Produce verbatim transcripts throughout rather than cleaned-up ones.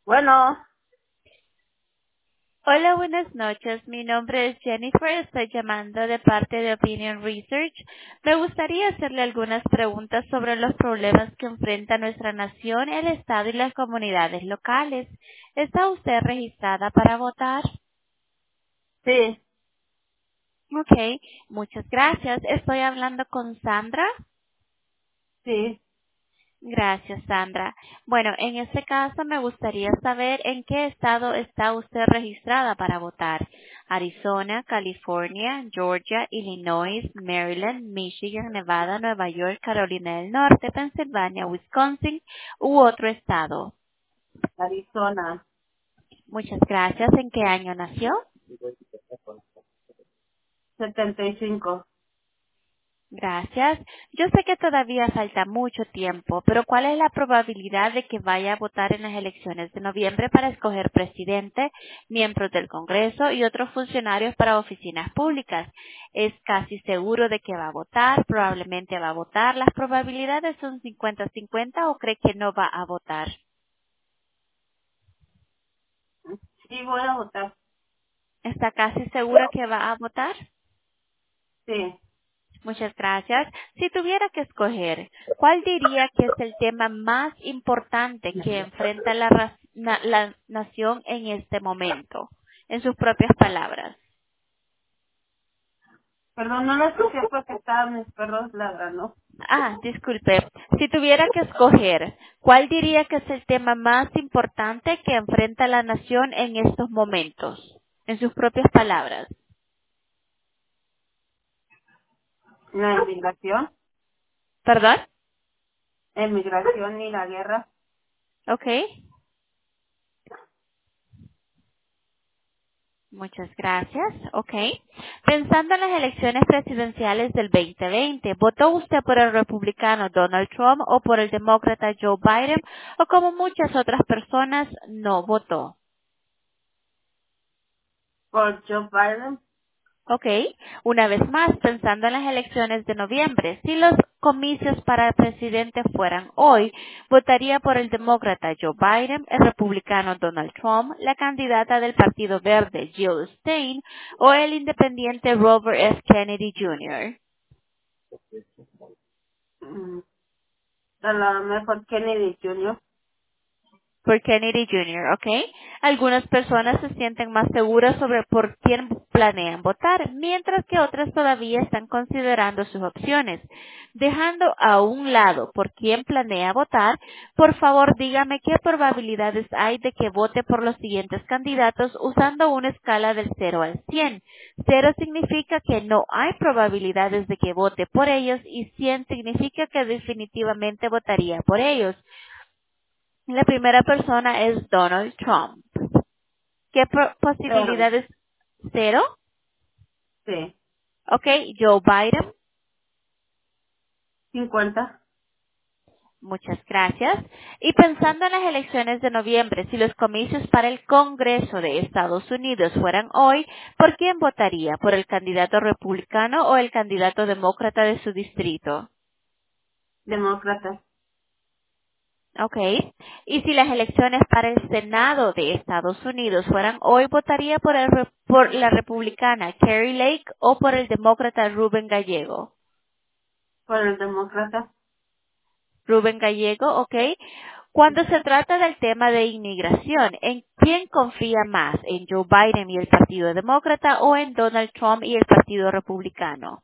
Bueno, Hola, buenas noches. Mi nombre es Jennifer. Estoy llamando de parte de Opinion Research. Me gustaría hacerle algunas preguntas sobre los problemas que enfrenta nuestra nación, el Estado y las comunidades locales. ¿Está usted registrada para votar? sí, Ok, muchas gracias. Estoy hablando con Sandra. sí. Gracias, Sandra. Bueno, en este caso me gustaría saber en qué estado está usted registrada para votar. Arizona, California, Georgia, Illinois, Maryland, Michigan, Nevada, Nueva York, Carolina del Norte, Pensilvania, Wisconsin u otro estado. Arizona, Muchas gracias. ¿En qué año nació? setenta y cinco. Gracias. Yo sé que todavía falta mucho tiempo, pero ¿cuál es la probabilidad de que vaya a votar en las elecciones de noviembre para escoger presidente, miembros del Congreso y otros funcionarios para oficinas públicas? ¿Es casi seguro de que va a votar? ¿Probablemente va a votar? ¿Las probabilidades son cincuenta cincuenta o cree que no va a votar? Sí, voy a votar. ¿Está casi segura que va a votar? Sí. Muchas gracias. Si tuviera que escoger, ¿cuál diría que es el tema más importante que enfrenta la, ra- na- la nación en este momento? En sus propias palabras. Perdón, no lo escuché porque estaban mis perros ladrando. Ah, disculpe. Si tuviera que escoger, ¿cuál diría que es el tema más importante que enfrenta la nación en estos momentos? En sus propias palabras. La inmigración, ¿Perdón? emigración y la guerra. ¿Ok? Muchas gracias. Ok. Pensando en las elecciones presidenciales del veinte veinte, ¿votó usted por el republicano Donald Trump o por el demócrata Joe Biden o como muchas otras personas no votó? Por Joe Biden, Ok. Una vez más, pensando en las elecciones de noviembre, si los comicios para el presidente fueran hoy, votaría por el demócrata Joe Biden, el republicano Donald Trump, la candidata del Partido Verde Jill Stein o el independiente Robert F. Kennedy junior mm, a lo mejor Kennedy junior Por Kennedy junior, ¿ok? Algunas personas se sienten más seguras sobre por quién planean votar, mientras que otras todavía están considerando sus opciones. Dejando a un lado por quién planea votar, por favor dígame qué probabilidades hay de que vote por los siguientes candidatos usando una escala del cero al cien. Cero significa que no hay probabilidades de que vote por ellos y cien significa que definitivamente votaría por ellos. La primera persona es Donald Trump. ¿Qué pro- Cero. posibilidades? Cero. Sí. Ok, Joe Biden. cincuenta. Muchas gracias. Y pensando en las elecciones de noviembre, si los comicios para el Congreso de Estados Unidos fueran hoy, ¿por quién votaría? ¿Por el candidato republicano o el candidato demócrata de su distrito? Demócrata. Ok. Y si las elecciones para el Senado de Estados Unidos fueran hoy, ¿votaría por, el re- por la republicana Carrie Lake o por el demócrata Rubén Gallego? Por el demócrata. Rubén Gallego, ok. Cuando se trata del tema de inmigración, ¿en quién confía más? ¿En Joe Biden y el Partido Demócrata o en Donald Trump y el Partido Republicano?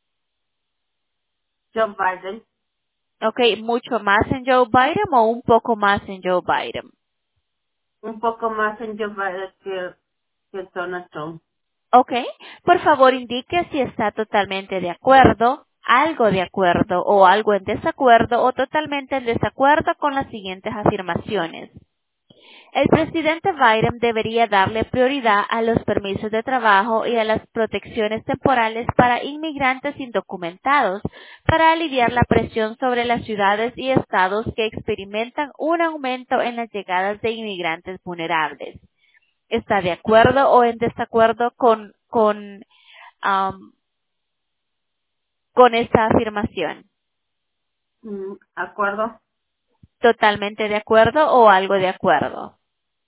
Joe Biden. Ok, ¿mucho más en Joe Biden o un poco más en Joe Biden? Un poco más en Joe Biden que, que Donald Trump. Ok, por favor indique si está totalmente de acuerdo, algo de acuerdo o algo en desacuerdo o totalmente en desacuerdo con las siguientes afirmaciones. El presidente Biden debería darle prioridad a los permisos de trabajo y a las protecciones temporales para inmigrantes indocumentados para aliviar la presión sobre las ciudades y estados que experimentan un aumento en las llegadas de inmigrantes vulnerables. ¿Está de acuerdo o en desacuerdo con, con, am, con esta afirmación? Mm, acuerdo. ¿Totalmente de acuerdo o algo de acuerdo?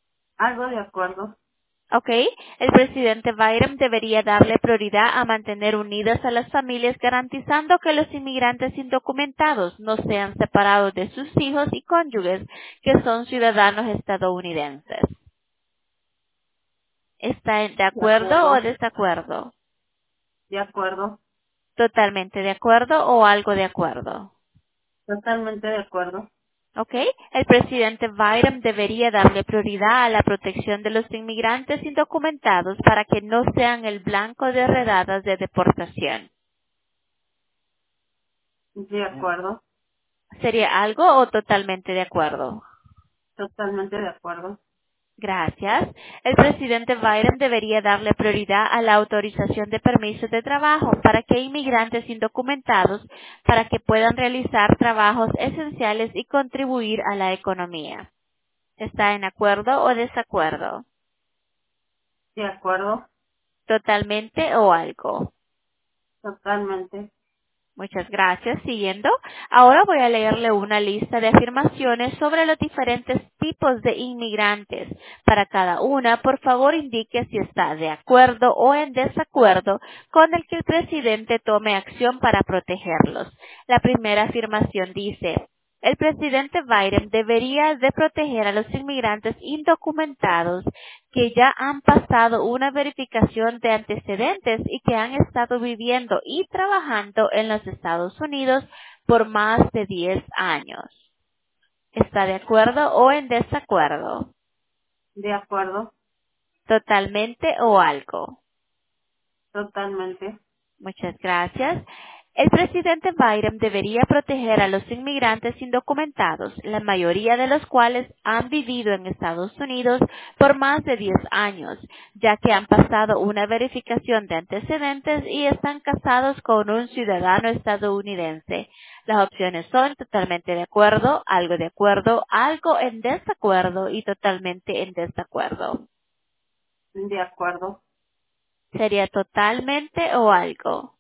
Algo de acuerdo. ¿Ok? El presidente Biden debería darle prioridad a mantener unidas a las familias, garantizando que los inmigrantes indocumentados no sean separados de sus hijos y cónyuges que son ciudadanos estadounidenses. ¿Está de De acuerdo o acuerdo. desacuerdo? De acuerdo. ¿Totalmente de acuerdo o algo de acuerdo? Totalmente de acuerdo. ¿Ok? El presidente Biden debería darle prioridad a la protección de los inmigrantes indocumentados para que no sean el blanco de redadas de deportación. De acuerdo. ¿Sería algo o totalmente de acuerdo? Totalmente de acuerdo. Gracias. El presidente Biden debería darle prioridad a la autorización de permisos de trabajo para que inmigrantes indocumentados para que puedan realizar trabajos esenciales y contribuir a la economía. ¿Está en acuerdo o desacuerdo? De acuerdo. ¿Totalmente o algo? Totalmente. Muchas gracias. Siguiendo, ahora voy a leerle una lista de afirmaciones sobre los diferentes tipos de inmigrantes. Para cada una, por favor indique si está de acuerdo o en desacuerdo con el que el presidente tome acción para protegerlos. La primera afirmación dice: el presidente Biden debería de proteger a los inmigrantes indocumentados que ya han pasado una verificación de antecedentes y que han estado viviendo y trabajando en los Estados Unidos por más de diez años. ¿Está de acuerdo o en desacuerdo? De acuerdo. ¿Totalmente o algo? Totalmente. Muchas gracias. El presidente Biden debería proteger a los inmigrantes indocumentados, la mayoría de los cuales han vivido en Estados Unidos por más de diez años, ya que han pasado una verificación de antecedentes y están casados con un ciudadano estadounidense. Las opciones son totalmente de acuerdo, algo de acuerdo, algo en desacuerdo y totalmente en desacuerdo. De acuerdo. ¿Sería totalmente o algo?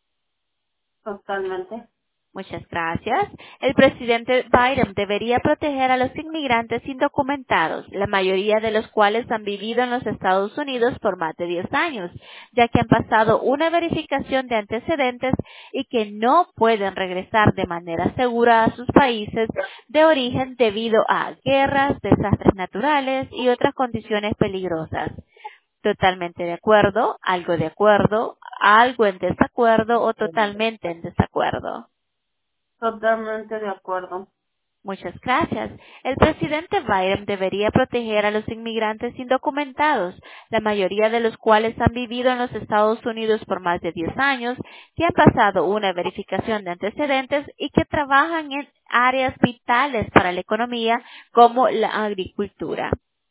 Totalmente. Muchas gracias. El presidente Biden debería proteger a los inmigrantes indocumentados, la mayoría de los cuales han vivido en los Estados Unidos por más de diez años, ya que han pasado una verificación de antecedentes y que no pueden regresar de manera segura a sus países de origen debido a guerras, desastres naturales y otras condiciones peligrosas. Totalmente de acuerdo, algo de acuerdo, algo en desacuerdo o totalmente en desacuerdo. Totalmente de acuerdo. Muchas gracias. El presidente Biden debería proteger a los inmigrantes indocumentados, la mayoría de los cuales han vivido en los Estados Unidos por más de diez años, que han pasado una verificación de antecedentes y que trabajan en áreas vitales para la economía como la agricultura.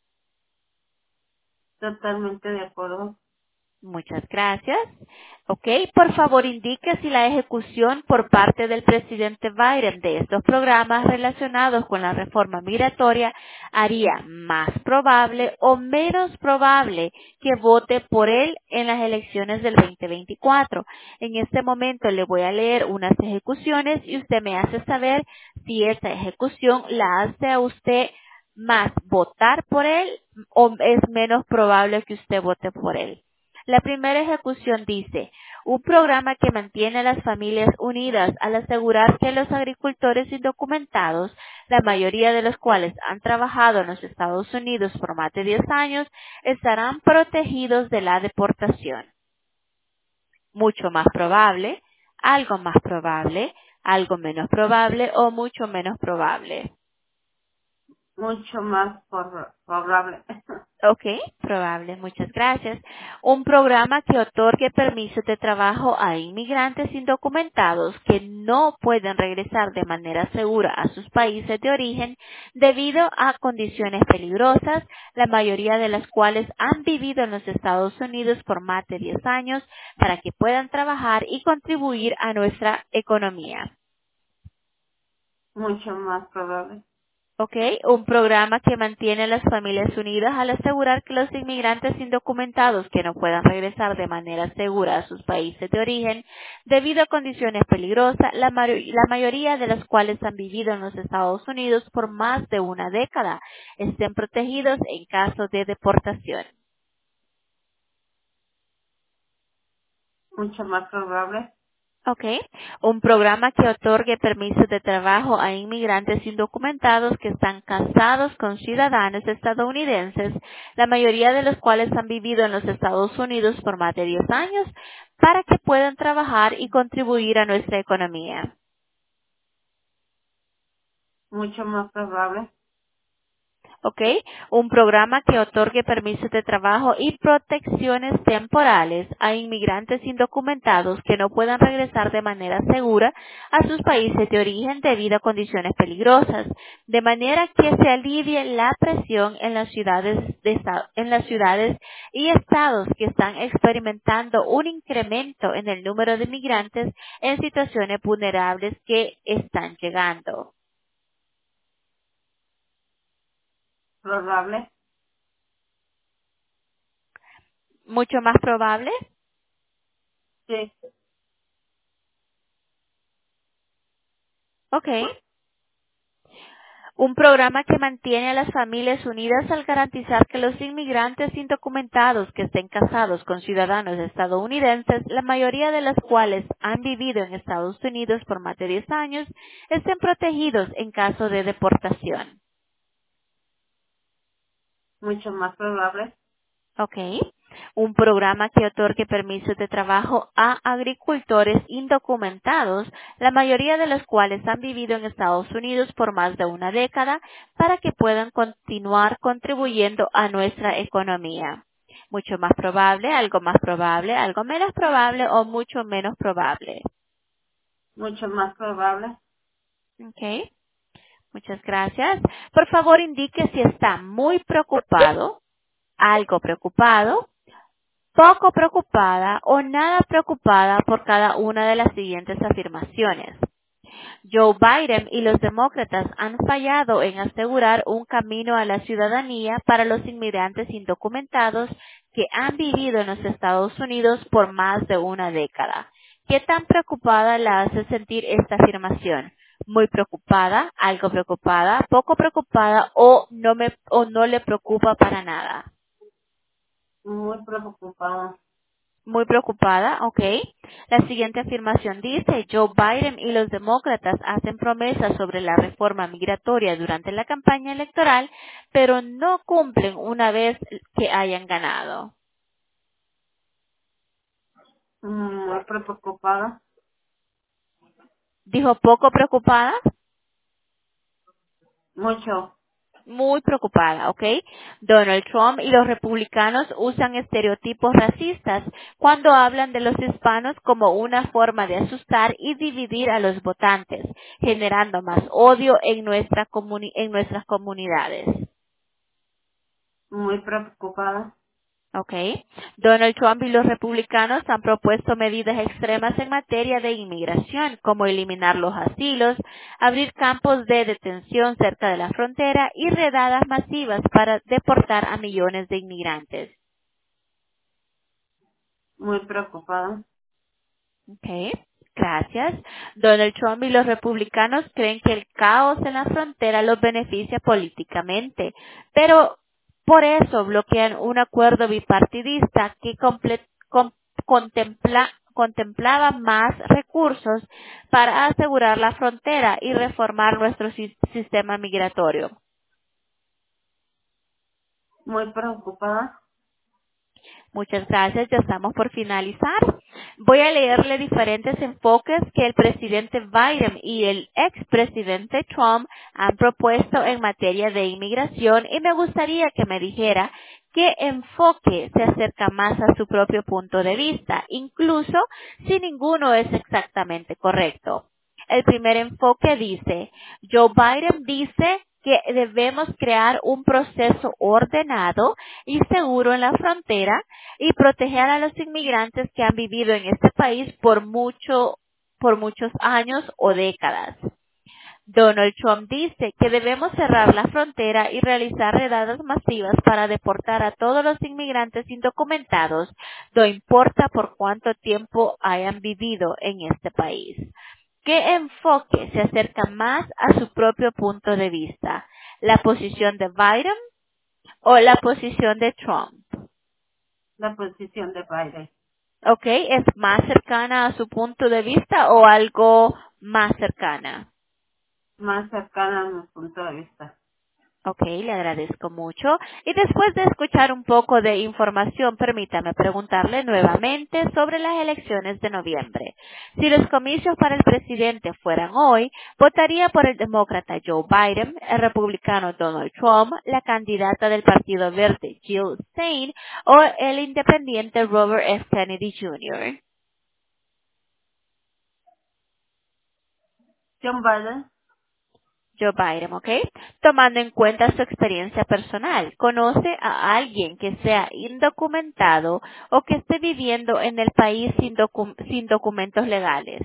Totalmente de acuerdo. Muchas gracias. Ok, por favor indique si la ejecución por parte del presidente Biden de estos programas relacionados con la reforma migratoria haría más probable o menos probable que vote por él en las elecciones del veinte veinticuatro. En este momento le voy a leer unas ejecuciones y usted me hace saber si esa ejecución la hace a usted más votar por él o es menos probable que usted vote por él. La primera ejecución dice: un programa que mantiene a las familias unidas al asegurar que los agricultores indocumentados, la mayoría de los cuales han trabajado en los Estados Unidos por más de diez años, estarán protegidos de la deportación. Mucho más probable, algo más probable, algo menos probable o mucho menos probable. Mucho más por, probable. Ok, probable, muchas gracias. Un programa que otorgue permisos de trabajo a inmigrantes indocumentados que no pueden regresar de manera segura a sus países de origen debido a condiciones peligrosas, la mayoría de las cuales han vivido en los Estados Unidos por más de diez años, para que puedan trabajar y contribuir a nuestra economía. Mucho más probable. ¿Ok? Un programa que mantiene a las familias unidas al asegurar que los inmigrantes indocumentados que no puedan regresar de manera segura a sus países de origen debido a condiciones peligrosas, la, ma- la mayoría de las cuales han vivido en los Estados Unidos por más de una década, estén protegidos en caso de deportación. Mucho más probable. ¿Ok? Un programa que otorgue permisos de trabajo a inmigrantes indocumentados que están casados con ciudadanos estadounidenses, la mayoría de los cuales han vivido en los Estados Unidos por más de diez años, para que puedan trabajar y contribuir a nuestra economía. Mucho más probable. ¿Ok? Un programa que otorgue permisos de trabajo y protecciones temporales a inmigrantes indocumentados que no puedan regresar de manera segura a sus países de origen debido a condiciones peligrosas, de manera que se alivie la presión en las ciudades, de esta- en las ciudades y estados que están experimentando un incremento en el número de inmigrantes en situaciones vulnerables que están llegando. Probable. Mucho más probable. Sí. ¿Ok? Un programa que mantiene a las familias unidas al garantizar que los inmigrantes indocumentados que estén casados con ciudadanos estadounidenses, la mayoría de los cuales han vivido en Estados Unidos por más de diez años, estén protegidos en caso de deportación. Mucho más probable. ¿Ok? Un programa que otorgue permisos de trabajo a agricultores indocumentados, la mayoría de los cuales han vivido en Estados Unidos por más de una década, para que puedan continuar contribuyendo a nuestra economía. Mucho más probable, algo más probable, algo menos probable o mucho menos probable. Mucho más probable. ¿Ok? Muchas gracias. Por favor, indique si está muy preocupado, algo preocupado, poco preocupada o nada preocupada por cada una de las siguientes afirmaciones. Joe Biden y los demócratas han fallado en asegurar un camino a la ciudadanía para los inmigrantes indocumentados que han vivido en los Estados Unidos por más de una década. ¿Qué tan preocupada la hace sentir esta afirmación? Muy preocupada, algo preocupada, poco preocupada o no me o no le preocupa para nada. Muy preocupado. Muy preocupada, ¿ok? La siguiente afirmación dice, Joe Biden y los demócratas hacen promesas sobre la reforma migratoria durante la campaña electoral, pero no cumplen una vez que hayan ganado. Muy preocupado. Dijo poco preocupada, Mucho. muy preocupada, ¿ok? Donald Trump y los republicanos usan estereotipos racistas cuando hablan de los hispanos como una forma de asustar y dividir a los votantes, generando más odio en, nuestra comuni- en nuestras comunidades. Muy preocupado. ¿Ok? Donald Trump y los republicanos han propuesto medidas extremas en materia de inmigración, como eliminar los asilos, abrir campos de detención cerca de la frontera y redadas masivas para deportar a millones de inmigrantes. Muy preocupado. Okay, gracias. Donald Trump y los republicanos creen que el caos en la frontera los beneficia políticamente, pero por eso bloquean un acuerdo bipartidista que comple- com- contempla- contemplaba más recursos para asegurar la frontera y reformar nuestro si- sistema migratorio. Muy preocupado. Muchas gracias, ya estamos por finalizar. Voy a leerle diferentes enfoques que el presidente Biden y el expresidente Trump han propuesto en materia de inmigración y me gustaría que me dijera qué enfoque se acerca más a su propio punto de vista, incluso si ninguno es exactamente correcto. El primer enfoque dice, Joe Biden dice que debemos crear un proceso ordenado y seguro en la frontera y proteger a los inmigrantes que han vivido en este país por mucho, por muchos años o décadas. Donald Trump dice que debemos cerrar la frontera y realizar redadas masivas para deportar a todos los inmigrantes indocumentados, no importa por cuánto tiempo hayan vivido en este país. ¿Qué enfoque se acerca más a su propio punto de vista? ¿La posición de Biden o la posición de Trump? La posición de Biden. ¿Ok? ¿Es más cercana a su punto de vista o algo más cercana? Más cercana a mi punto de vista. Ok, le agradezco mucho. Y después de escuchar un poco de información, permítame preguntarle nuevamente sobre las elecciones de noviembre. Si los comicios para el presidente fueran hoy, ¿votaría por el demócrata Joe Biden, el republicano Donald Trump, la candidata del Partido Verde Jill Stein o el independiente Robert F. Kennedy junior? John Biden. Joe Biden, ¿ok? Tomando en cuenta su experiencia personal, ¿conoce a alguien que sea indocumentado o que esté viviendo en el país sin, docu- sin documentos legales?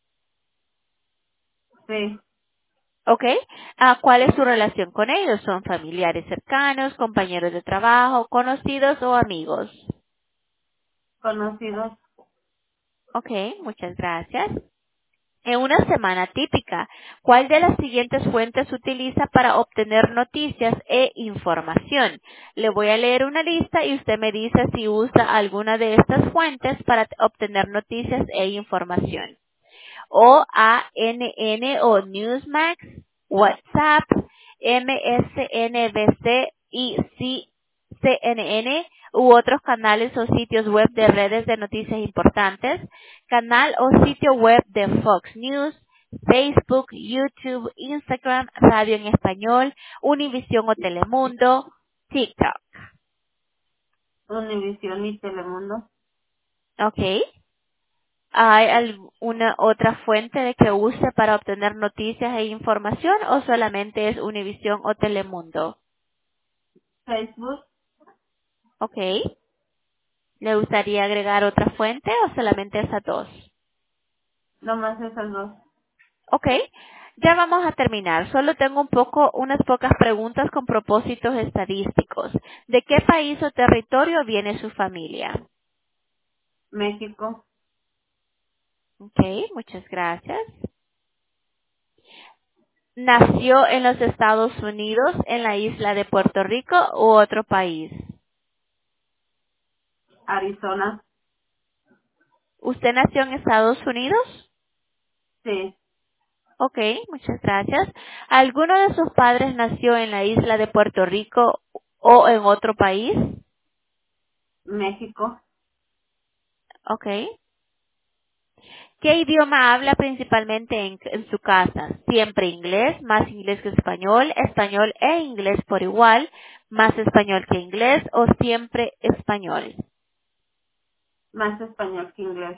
Sí. ¿Ok? Ah, ¿cuál es su relación con ellos? ¿Son familiares cercanos, compañeros de trabajo, conocidos o amigos? Conocidos. Ok, muchas gracias. En una semana típica, ¿cuál de las siguientes fuentes utiliza para obtener noticias e información? Le voy a leer una lista y usted me dice si usa alguna de estas fuentes para t- obtener noticias e información. O A N N o Newsmax, WhatsApp, M S N B C y C N N u otros canales o sitios web de redes de noticias importantes, canal o sitio web de Fox News, Facebook, YouTube, Instagram, Radio en Español, Univisión o Telemundo, TikTok. Univisión y Telemundo. ¿Ok? ¿Hay alguna otra fuente de que use para obtener noticias e información o solamente es Univisión o Telemundo? Facebook. ¿Ok? ¿Le gustaría agregar otra fuente o solamente esas dos? Nomás esas dos. ¿Ok? Ya vamos a terminar. Solo tengo un poco, unas pocas preguntas con propósitos estadísticos. ¿De qué país o territorio viene su familia? México. ¿Ok? Muchas gracias. ¿Nació en los Estados Unidos, en la isla de Puerto Rico u otro país? Arizona. ¿Usted nació en Estados Unidos? Sí. Ok, muchas gracias. ¿Alguno de sus padres nació en la isla de Puerto Rico o en otro país? México. Ok. ¿Qué idioma habla principalmente en, en su casa? ¿Siempre inglés, más inglés que español, español e inglés por igual, más español que inglés o siempre español? Más español que inglés.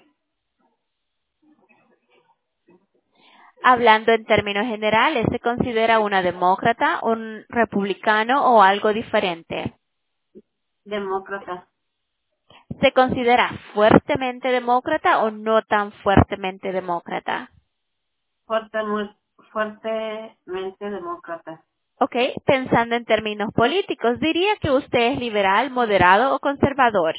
Hablando en términos generales, ¿se considera una demócrata, un republicano o algo diferente? Demócrata. ¿Se considera fuertemente demócrata o no tan fuertemente demócrata? Fuerte, muy, fuertemente demócrata. Ok, pensando en términos políticos, diría que usted es liberal, moderado o conservador.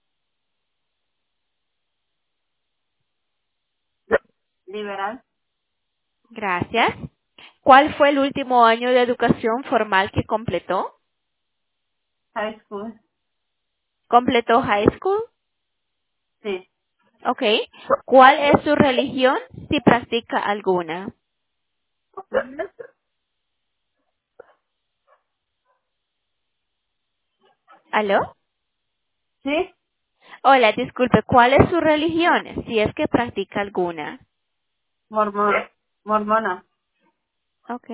Liberal. Gracias. ¿Cuál fue el último año de educación formal que completó? High school. ¿Completó high school? Sí. Ok. ¿Cuál es su religión, si practica alguna? ¿Aló? Sí. Hola, disculpe, ¿cuál es su religión, si es que practica alguna? Mormón. Mormona. Ok.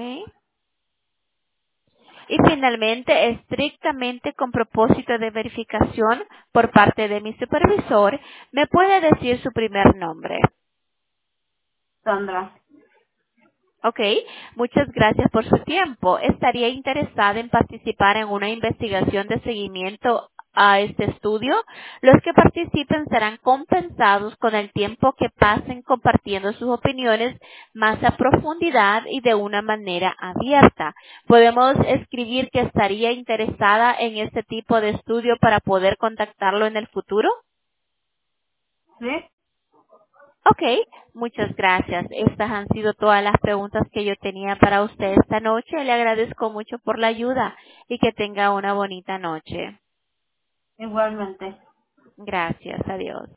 Y finalmente, estrictamente con propósito de verificación por parte de mi supervisor, ¿me puede decir su primer nombre? Sandra. Ok, muchas gracias por su tiempo. ¿Estaría interesada en participar en una investigación de seguimiento a este estudio, los que participen serán compensados con el tiempo que pasen compartiendo sus opiniones más a profundidad y de una manera abierta. Podemos escribir que estaría interesada en este tipo de estudio para poder contactarlo en el futuro. ¿Sí? Ok, muchas gracias. Estas han sido todas las preguntas que yo tenía para usted esta noche. Le agradezco mucho por la ayuda y que tenga una bonita noche. Igualmente. Gracias, adiós.